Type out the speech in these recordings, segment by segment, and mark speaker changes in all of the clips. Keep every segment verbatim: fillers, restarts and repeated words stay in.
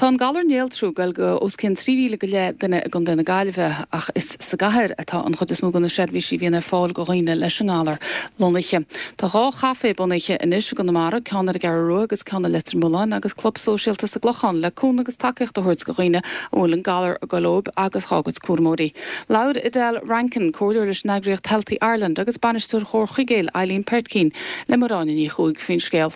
Speaker 1: Tá an galar néaltrú gal go os cin tríhíle go le duna gon duna gaiileh ach is sa gahar atá an chud is mú gona seirbhísí bhíonna fáil go roiine leis an gálar lonaiche. Tá rá chafé bonaiche inis go na mara ceanna gar ru agus ceanna letar múláin agus club sosialta sa glochan le cún agus takeíocht do thuirt go roiine óil an galar a golób agus chágad cuamóí. Laud Adele Rankin cóidir leis neagraíocht Healthy Ireland agus banistúr chóir chuigéil Eileen Pertkin le marránin í chuig fin scéal.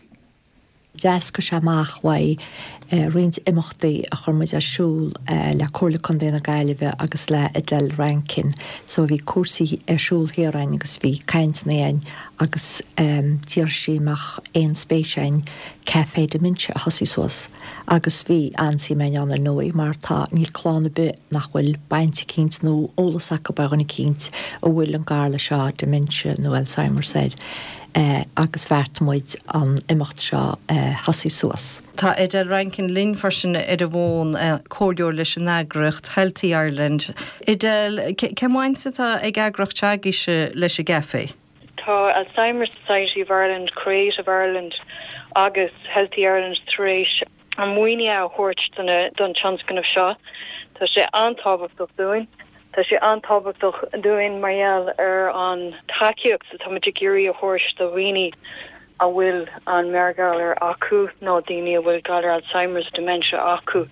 Speaker 2: Deas go seamach wai uh, rint imachtaí a churmuid a siúl uh, le cóla condéna gaiileh agus le Adele Rankin. So bhí cuasaí ar siúl héarain agus bhí caint nain agus um, tíir síach éon spéisiin café de minse a hosí suas. Agus bhí ansí me anna nóí mar tá níl chlána bit nach bhfuil bainte cínt nó ólas aca bagana cínt ó bhfuil an gála seo de minse nó Alzheimer said. Uh, agus bheartmuid an imacht seo uh, hasí suas.
Speaker 3: Tá Adele Rankin linn farsin ar a bhin uh, cóideoir leis an eagracht Healthy Ireland. Adele, cemáinte tá ag eagracht teagaise leis a gafé?
Speaker 4: Tá Alzheimer's Society of Ireland, Creative Ireland agus Healthy Ireland thréis an muoine a thuirt don tionscan seo. Tá sé antábhachtach dúin. Tá sé antábhachtach dúin mariaal ar an takeíocht sa táidir géirí a thuirt do riine a bhfuil an meargáil ar acu nó daoine a bhfuil gáil ar Alzheimer's dementia acu.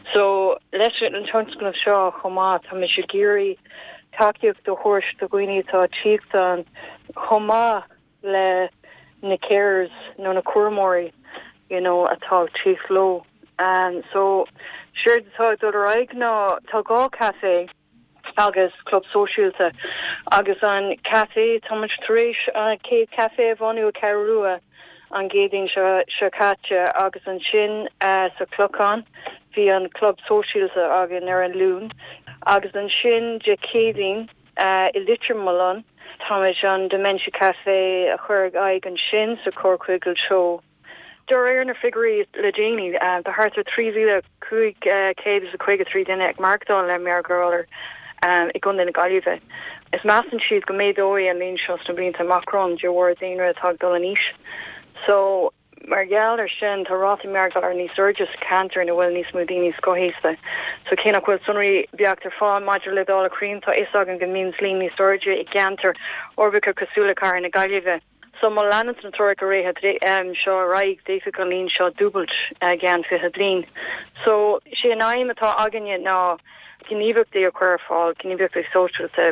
Speaker 4: So leis an tionscan seo chomá táidir géirí takeíocht do thuirt do riine tá tíochta an chomá le na carers nó na cuamóirí, you know, atá tíoch ló. And so sure tá do raig ná tá gá café agus club sosialta agus an café táid tríéis an céad café bhánú Carrua an géding se caite agus an sin uh, sa clocán hí an club sosialta agin ar an lún agus an sin de céding uh, i litir malán táid an dementia café a chuirg aig an sin sa córcuigil show. Dur éar na figurí le déine uh, de hart trí vile cuaig uh, céad is a chuig a trí duine ag markdá le meargáir Um, I gundin galive. Is massen siad go médói an lín seos na blinta Macron de war déanre atá dul aníis. So mar geall ar sin tá ráta meargal ar ní surges canter na bhfuil níos múdíní scohéiste. So céna chuil sunraí beachtar fá maidir le dála crín tá is agan go mín slín ní surge i gantar orbica cosúla car na galive. So má leanant an tóra go réthe um, seo raig défa go lín seo dúbalt uh, gan fi hadlín. So sé naim atá aganne ná Gníbh dé a chuir fáil, gníbh é socialte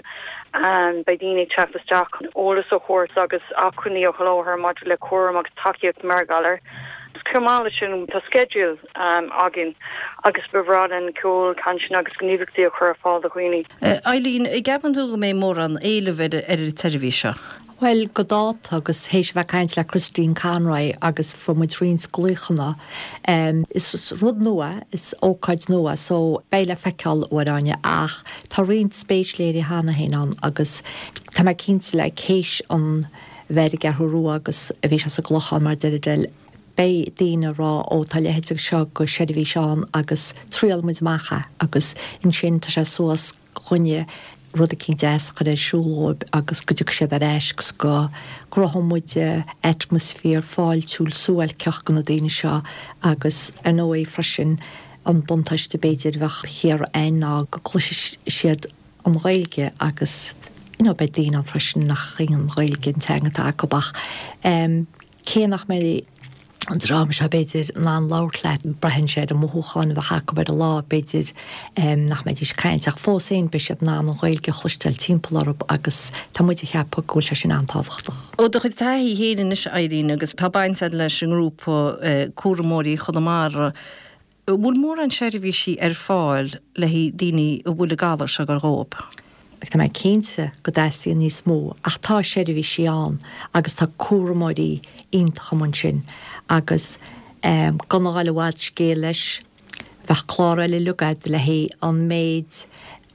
Speaker 4: an bei díine tefasteach an ólas ó chóirt agus acuní ó chlóthir maidir le cuam agus takeíocht margalir. Cumála sin tá schedule um, agin agus bhrád an cóil cansin agus gníbh dé a chuir fáil do chuoine.
Speaker 3: Uh, Eileen, i gaban tú go mé mór an éilehid ar i televís.
Speaker 2: Well, go dát agus hééis bheith caiint le Christine Conroy agus formuid rins glúchanna um, is rud nua, is ócaid nua, so béile feiceáil óráine ach tá rins spéisléirí hána héán agus tá me cinint le céis an bheith garthú agus a bhís as a glochan mar deidil bé daine rá ó tá lehéid seo go séidirhí seán agus tríalmuid macha agus in sin tá sé suas chunne rud a cín deas chu é siúlóib agus goideach sé a réisgus go grohammuide atmosfér fáil túúl súil ceach gan na daine seo agus an ó é freisin an buntaiste béidir bheith hir ein ná go chluisi siad an réilge agus ina be daine an freisin nach an réilgin teangatá gobach. Um, cé nach mé an drám se beidir ná an láirleit brehin sé a mthúcháin bheit haca bid a lá beidir um, nach méid is caiintach fósain be siad ná an réilge chlustel timpplaarb agus tá muide cheappa gúil se sin antáhachtach.
Speaker 3: Ó do chud taí héanaan is Eileen agus tá baintead leis an grúpa uh, cuaramóí chudamara. Bhfuil mór an seirbhísí ar fáil le hí daoine a bhfuil a galar se gur róp.
Speaker 2: Ag tá mé cénte go daí níos mó ach tá seirbhísí an agus tá cuaramóí iontachaman sin agus um, gan gáile bháid scé leis bheith chláráile lugaid le hé an méid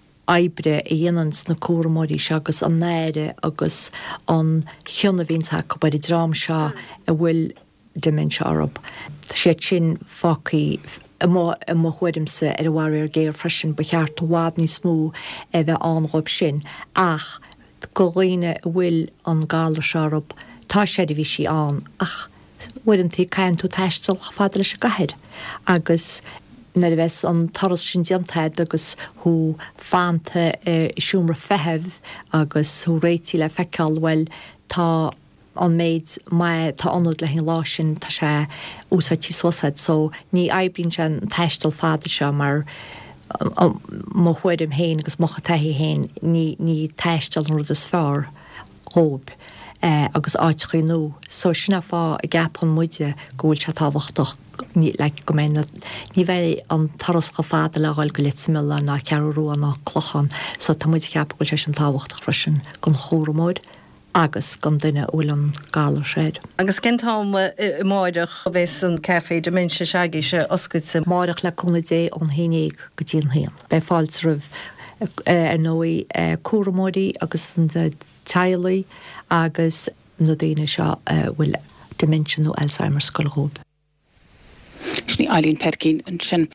Speaker 2: aibre i dhéanans na cuaramóí se agus an néire agus an chionna bhínta go bud i drám seo a bhfuil dementia arab. Tá sé sin fácaí mo mo chuidimsa ar a bhhair géir freisin ba cheart bhád ní smú a bheith anróib sin ach go roiine a bhfuil an gála searab tá séidirhí sí an ach bhuiintí caiin tú teistal fáda leis a gahead agus na bheits an taras sin diantaid agus thu fanta siúmra fehebh agus thu réití le feicáil well tá an méid mai tá anad le hin lá sin tá sé úsatí sosaid, so ní aibrín se an teistal fáda se mar mo chuidim héin agus mocha taihí héin ní ní teistal an rud is fearr hób uh, agus áitchaí nó, so sinna fá a gap an muide gúil se táhachtach ní le go mé ní bheith an taras go fáda le gáil go litmile ná cearú ná clochan, so tá muid ceap goil se an táhachtach freisin gon chóramóid agus gan duine bhfuil an gálar séid.
Speaker 3: Agus cintám máideach a bheits an cefé de minse seagaí se oscuid sa
Speaker 2: máideach le chuna dé an hénéig go dtíon héan. Bei fáilt rih ar nóí cuaramódaí agus an teilaí agus nó daine seo bhfuil dementia nó Alzheimer's go hóib.
Speaker 1: Sní Eileen Perkin an sin.